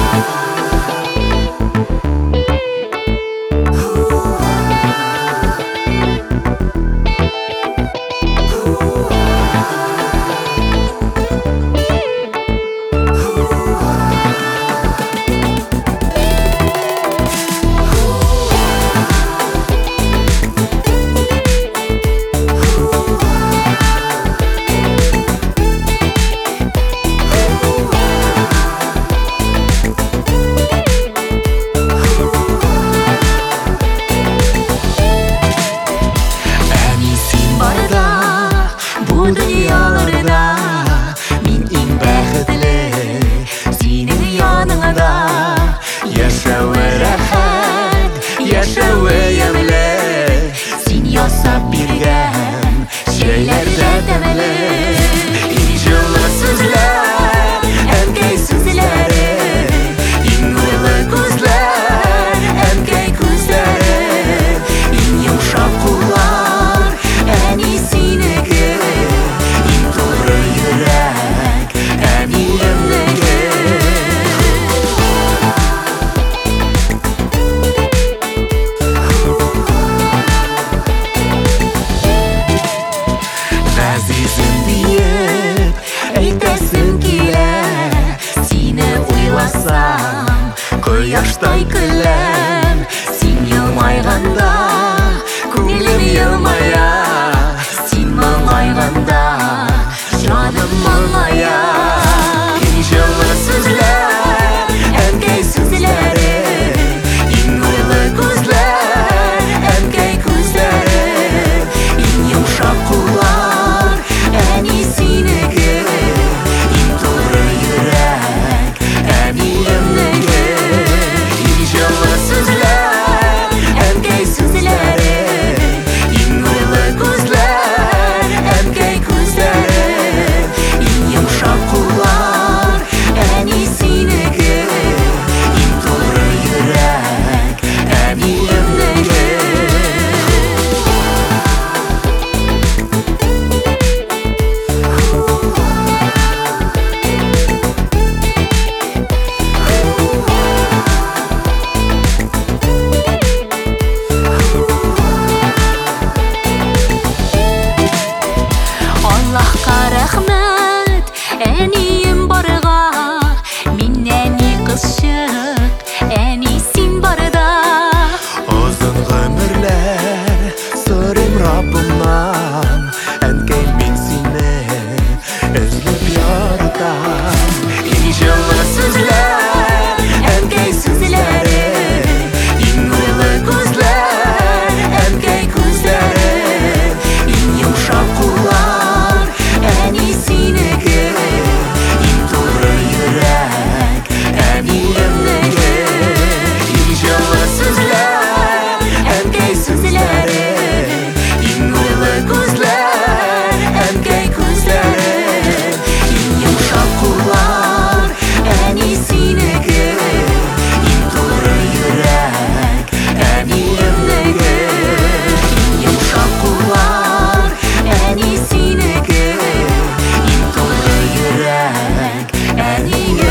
Кояштай көләм, син елмайганда, күңелем елмая. Син моңайганда, җаным моңая. Иң җылы сүзләр, әнкәй сүзләре, иң нурлы күзләр, әнкәй күзләре, иң йомшак куллар, әни синеке, иң туры йөрәк, әниемнеке. Рәхмәт, әнием барга, мин әни кызчык, әни син барда. Озын гомерләр сорыйм Раббымнан, әнкәй мин сине эзләп яратам. Иң җылы сүзләр, әнкәй сүзләре, иң нурлы күзләр, әнкәй күзләре, иң йомшак куллар, әни синеке, иң туры йөрәк, әниемнеке. Иң җылы сүзләр, әнкәй сүзләре, иң нурлы күзләр, әнкәй күзләре, иң йомшак куллар, әни синеке, иң туры йөрәк, әниемнеке. Иң йомшак куллар, әни синеке, иң туры йөрәк, әниемнеке.